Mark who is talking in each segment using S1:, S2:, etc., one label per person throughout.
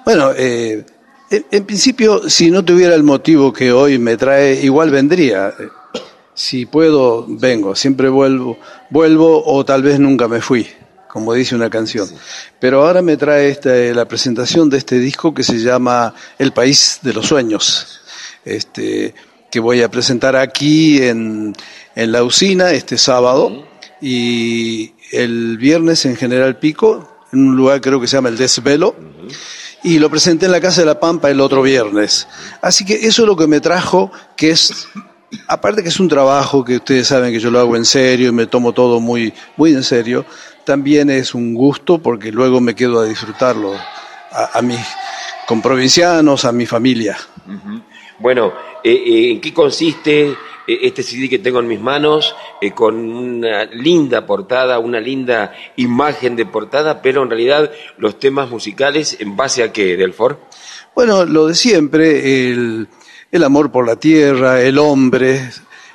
S1: Bueno, en principio, si no tuviera el motivo que hoy me trae, igual vendría. Si puedo, vengo. Siempre vuelvo o tal vez nunca me fui, como dice una canción. Pero ahora me trae la presentación de este disco que se llama El País de los Sueños, que voy a presentar aquí en la usina este sábado y el viernes en General Pico, en un lugar creo que se llama El Desvelo. Y lo presenté en la Casa de la Pampa el otro viernes. Así que eso es lo que me trajo, que es, aparte que es un trabajo que ustedes saben que yo lo hago en serio y me tomo todo muy, muy en serio, también es un gusto porque luego me quedo a disfrutarlo a mis comprovincianos, a mi familia.
S2: Bueno, ¿en qué consiste este CD que tengo en mis manos? Con una linda portada, una linda imagen de portada, pero en realidad los temas musicales, ¿en base a qué, Delfor?
S1: Bueno, lo de siempre, el amor por la tierra, el hombre,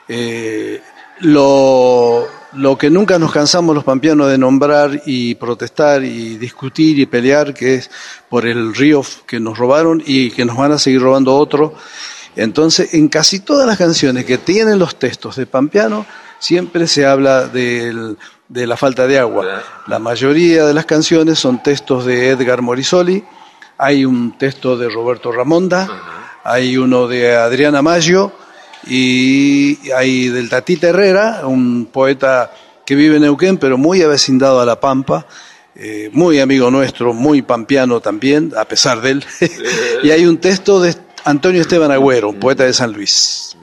S1: lo que nunca nos cansamos los pampeanos de nombrar y protestar y discutir y pelear, que es por el río que nos robaron y que nos van a seguir robando otro. Entonces, en casi todas las canciones que tienen los textos de pampeano, siempre se habla de la falta de agua. La mayoría de las canciones son textos de Edgar Morisoli, hay un texto de Roberto Ramonda, hay uno de Adriana Maggio, y hay del Tatita Herrera, un poeta que vive en Neuquén, pero muy avecindado a La Pampa, muy amigo nuestro, muy pampeano también, a pesar de él. Y hay un texto de Antonio Esteban Agüero, poeta de San Luis.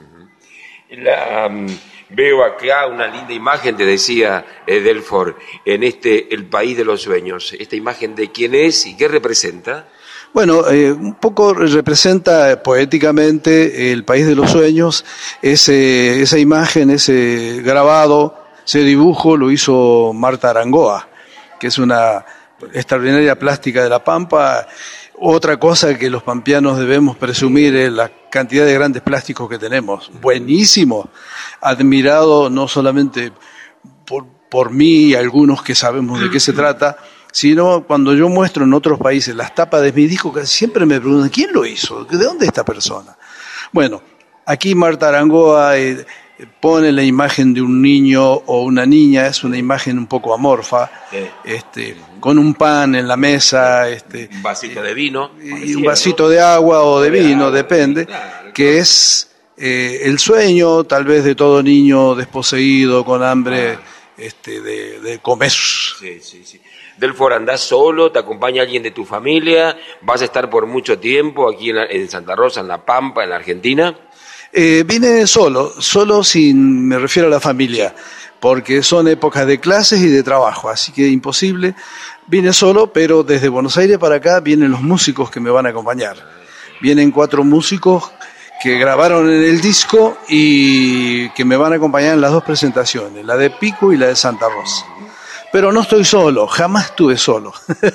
S2: Veo acá una linda imagen, te decía Delfor, en El País de los Sueños. ¿Esta imagen de quién es y qué representa?
S1: Bueno, un poco representa poéticamente El País de los Sueños, esa imagen, ese grabado, ese dibujo lo hizo Marta Arangoa, que es una extraordinaria plástica de La Pampa. Otra cosa que los pampeanos debemos presumir es la cantidad de grandes plásticos que tenemos, buenísimo, admirado no solamente por mí y algunos que sabemos de qué se trata, sino cuando yo muestro en otros países las tapas de mis discos, casi siempre me preguntan, ¿quién lo hizo? ¿De dónde es esta persona? Bueno, aquí Marta Arangoa pone la imagen de un niño o una niña, es una imagen un poco amorfa, con un pan en la mesa,
S2: un vasito de vino,
S1: y un vasito de agua o de vino, depende, que es el sueño tal vez de todo niño desposeído, con hambre de comer.
S2: Sí. Delfor, ¿andás solo? ¿Te acompaña alguien de tu familia? ¿Vas a estar por mucho tiempo aquí en Santa Rosa, en La Pampa, en la Argentina?
S1: Vine solo me refiero a la familia, porque son épocas de clases y de trabajo, así que imposible. Vine solo, pero desde Buenos Aires para acá vienen los músicos que me van a acompañar. Vienen 4 músicos que grabaron en el disco y que me van a acompañar en las 2 presentaciones, la de Pico y la de Santa Rosa. Pero no estoy solo, jamás estuve solo.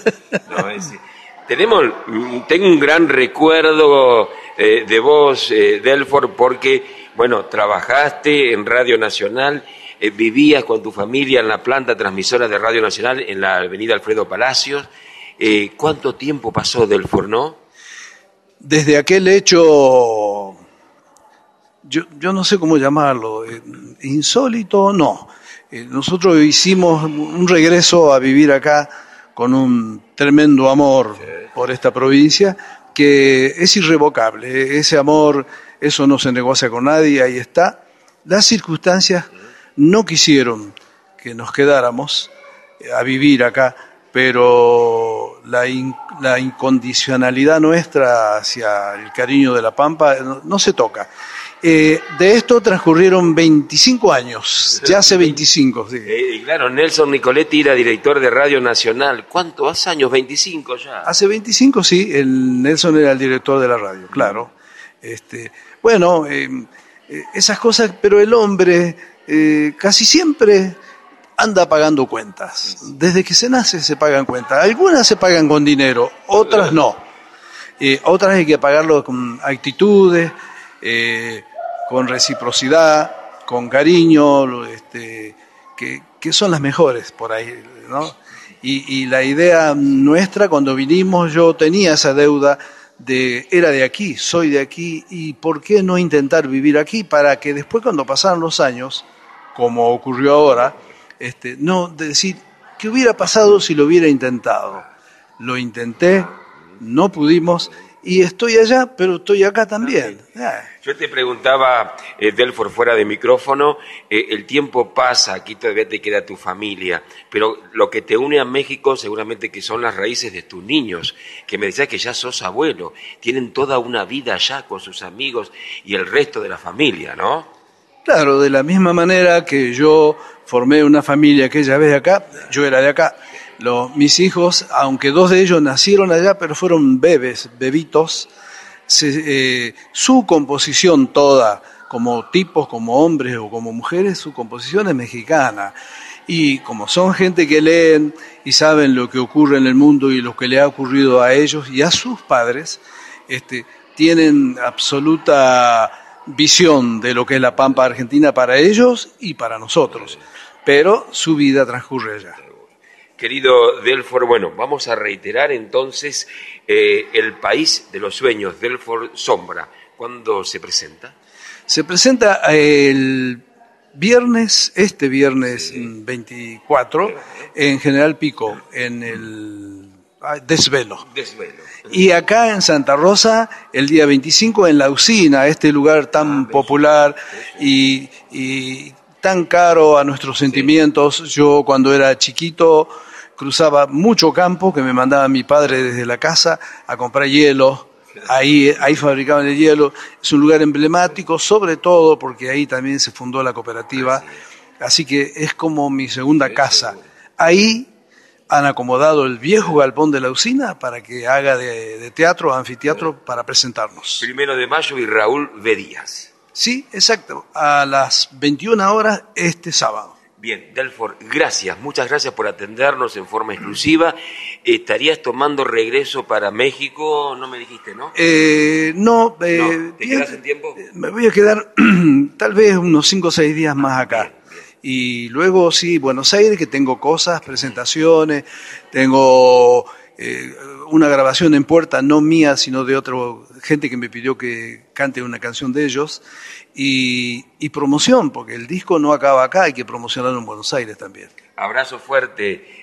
S2: Tengo un gran recuerdo de vos, Delfor, porque, bueno, trabajaste en Radio Nacional, vivías con tu familia en la planta transmisora de Radio Nacional en la avenida Alfredo Palacios. ¿Cuánto tiempo pasó, Delfor, no?
S1: Desde aquel hecho, yo no sé cómo llamarlo, insólito, no. Nosotros hicimos un regreso a vivir acá con un tremendo amor por esta provincia que es irrevocable. Ese amor, eso no se negocia con nadie, ahí está. Las circunstancias no quisieron que nos quedáramos a vivir acá, pero la incondicionalidad nuestra hacia el cariño de La Pampa no se toca. De esto transcurrieron 25 años, ya hace 25. Sí.
S2: Claro, Nelson Nicoletti era director de Radio Nacional. ¿Cuántos años? 25 ya.
S1: Hace 25, sí, Nelson era el director de la radio, claro. Bueno, esas cosas, pero el hombre casi siempre anda pagando cuentas. Desde que se nace se pagan cuentas. Algunas se pagan con dinero, otras no. Otras hay que pagarlo con actitudes, con reciprocidad, con cariño, que son las mejores por ahí, ¿no? Y la idea nuestra, cuando vinimos, yo tenía esa deuda era de aquí, soy de aquí, y ¿por qué no intentar vivir aquí para que después, cuando pasaran los años, como ocurrió ahora, no decir, ¿qué hubiera pasado si lo hubiera intentado? Lo intenté, no pudimos, y estoy allá, pero estoy acá también.
S2: Yo te preguntaba, Delfor, fuera de micrófono, el tiempo pasa, aquí todavía te queda tu familia, pero lo que te une a México seguramente que son las raíces de tus niños, que me decías que ya sos abuelo, tienen toda una vida allá con sus amigos y el resto de la familia, ¿no?
S1: Claro, de la misma manera que yo formé una familia aquella vez acá, yo era de acá. Mis hijos, aunque 2 de ellos nacieron allá, pero fueron bebitos, su composición toda, como tipos, como hombres o como mujeres, su composición es mexicana. Y como son gente que leen y saben lo que ocurre en el mundo y lo que le ha ocurrido a ellos y a sus padres, tienen absoluta visión de lo que es la Pampa Argentina para ellos y para nosotros. Pero su vida transcurre allá.
S2: Querido Delfor, bueno, vamos a reiterar entonces el país de los sueños, Delfor Sombra. ¿Cuándo se presenta?
S1: Se presenta el viernes, este viernes 24, en General Pico, en el Desvelo. Y acá en Santa Rosa, el día 25, en La Usina, este lugar tan popular y tan caro a nuestros sentimientos. Yo cuando era chiquito cruzaba mucho campo que me mandaba mi padre desde la casa a comprar hielo. Ahí fabricaban el hielo. Es un lugar emblemático, sobre todo porque ahí también se fundó la cooperativa. Así que es como mi segunda casa. Ahí han acomodado el viejo galpón de La Usina para que haga de teatro, anfiteatro, para presentarnos. 1
S2: de mayo y Raúl B. Díaz.
S1: Sí, exacto, a las 21 horas este sábado.
S2: Bien, Delfor, gracias, muchas gracias por atendernos en forma exclusiva. ¿Estarías tomando regreso para México? No me dijiste, ¿no?
S1: No.
S2: ¿Te quedas en tiempo?
S1: Me voy a quedar tal vez unos 5 o 6 días más acá. Bien. Y luego sí, Buenos Aires, que tengo cosas, presentaciones, tengo una grabación en puerta, no mía, sino de otra gente que me pidió que cante una canción de ellos, y promoción, porque el disco no acaba acá, hay que promocionarlo en Buenos Aires también.
S2: Abrazo fuerte.